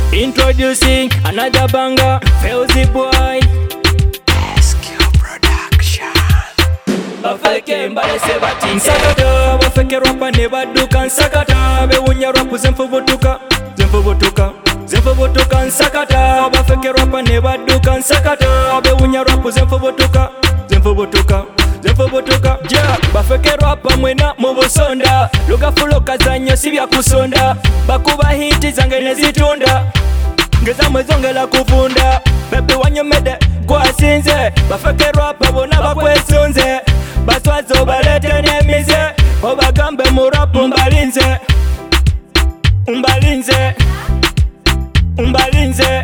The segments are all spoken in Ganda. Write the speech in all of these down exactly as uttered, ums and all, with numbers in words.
Introducing another banger, Felzy Boy. Skill Production. Bafeke mbale sebati nsakata, bafeke rapa ne baduka nsakata, bewunya rapu zemfubutuka, zemfubutuka, zemfubutuka nsakata, bafeke rapa ne baduka nsakata, bewunya rapu zemfubutuka, zemfubutuka, zemfubutuka. Ja, bafeke rapa mwena mubusonda, lugafulo kazanyo sibya kusonda, bakuba hiti zange nezitunda, ngeza mwezongela kuvunda, bebe wanyomede kwasinze, bafeke rapa bona bakwesunze, baswazo balete nemize, obagambe murapu mbalinze, mbalinze, mbalinze,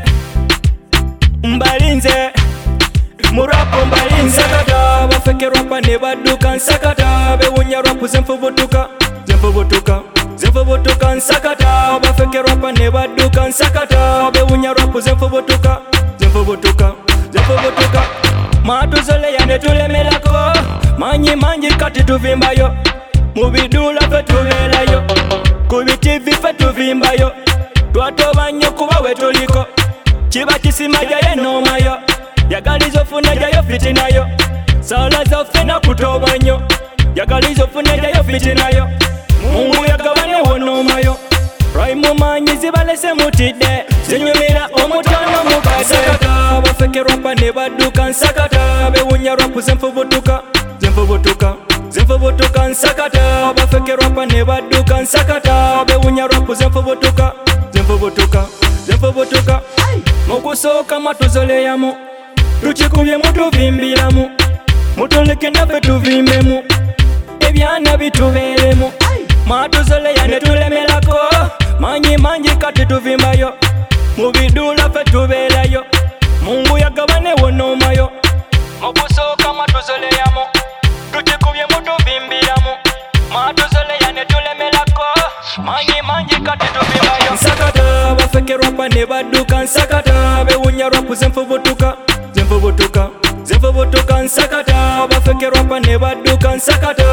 mbalinze, murapu mbalinze. Nsakata, bafeke rapa ne baduka nsakata, bewunya rapu zemfubutuka, zemfubutuka, zemfubutuka nsakata, bafeke rapa ne baduka nsakata, bewunya rapu zemfubutuka, zemfubutuka, zemfubutuka. Matuzole yane tulemelako, manyi manji kati tuvimbayo, mubidula fe tuvelayo, kubitivi fe tuvimbayo, twatoba nnyo kuba wetuliko, kiba kisima jaye nomayo, yagalizo funa jayo fitinayo, sala zofena kutoba nnyo, yagalizo funa jayo fitinayo, Mungu yagawane wonomayo, raimu manyi zibalese mutide, zinyumira omutono mukade. Nsakata, bafeke rapa ne baduka nsakata, bewunya rapu zemfubutuka, zemfubutuka, zemfubutuka nsakata, bafeke rapa ne baduka nsakata, bewunya rapu zemfubutuka, zemfubutuka, zemfubutuka. Mukusooka matuzoleyamu, tukikubye mutuvimbiramu, mutuleke naffe tuvimbemu, ebyana bitubeeremu. Matuzole ne tulemelako, manyi manji kati tuvimbayo, mubidula fe tubeerayo, Mungu yagabane wonomayo. Mukusooka matuzoleyamu, tukikubye mutuvimbiramu, matuzole ne tulemelako, manyi manji kati tuvimbayo. Nsakata, bafeke rapa ne baduka nsakata, bewunya rapu zemfubutuka, zemfubutuka, zemfubutuka nsakata, bafeke rapa ne baduka nsakata,